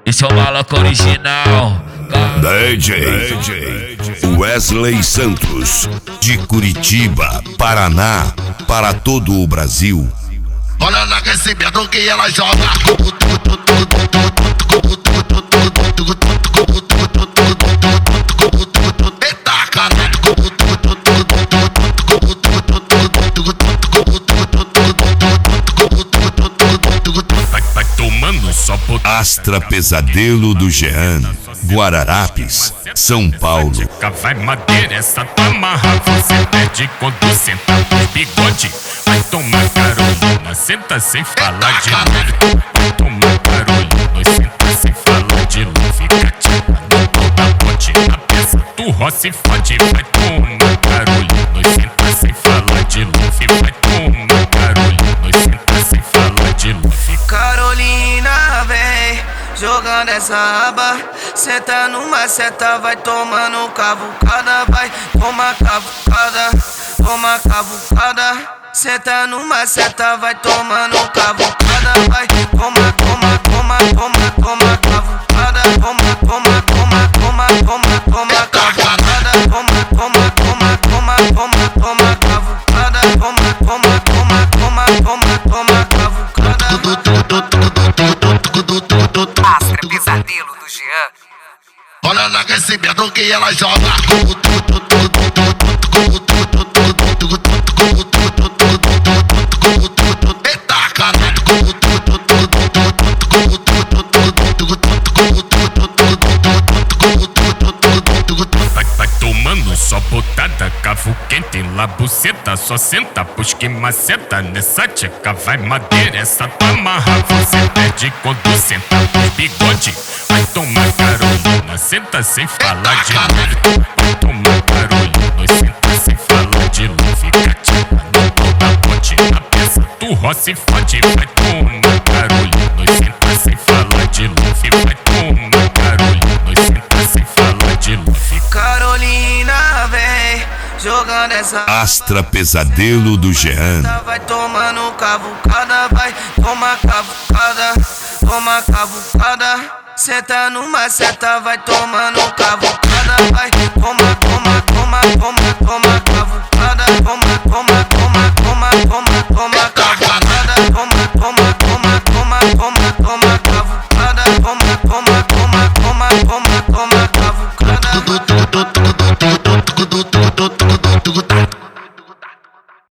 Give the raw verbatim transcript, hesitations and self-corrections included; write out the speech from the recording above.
Esse é o maluco original. D J Wesley Santos, de Curitiba, Paraná, para todo o Brasil. Olha no aquecimento que ela joga. Eita, caralho. Vai, vai tomando só por Astra Pesadelo do Jean, Guararapes, São Paulo. vai madeira, essa tua marra você perde quando senta no bigode. Vai tomar Carolina, senta sem falar de novo. Vai tomar Carolina, senta sem falar de novo. Fica tirando toda ponte na peça, tu roça e fode. Vai tomar Carolina, senta sem falar de novo. Vai tomar Carolina, senta sem falar de novo. Carolina vem jogando essa aba, senta numa seta, vai tomando cavucada, vai toma cavucada, toma cavucada. Senta numa seta, vai tomando cavucada, vai toma, toma, toma, toma, toma cavucada, toma, toma, toma, toma, toma, toma cavucada, toma, toma, toma, toma, toma, toma cavucada, toma, toma, toma, toma, toma, toma cavucada. Astra Pesadelo do Jean. Olha no aquecimento que ela joga. Eita, caralho. Vai, vai tomando só botada, cavo quente, lá buceta, só senta, pus que maceta. Nessa tcheca vai madeira, essa tua marra você perde quando senta no bigode. Vai tomar Carolina, senta sem falar de novo. Vai tomar Carolina, senta sem falar de novo. Fica tirando toda ponte na peça, tu roça e fode. Vai tomar Carolina, senta sem falar de novo. Vai tomar Carolina, senta sem falar de novo. Carolina vem jogando essa Astra Pesadelo do Jean. vai tomando cavucada, vai toma cavucada, toma cavucada. Senta numa seta, vai tomando cavucada, vai toma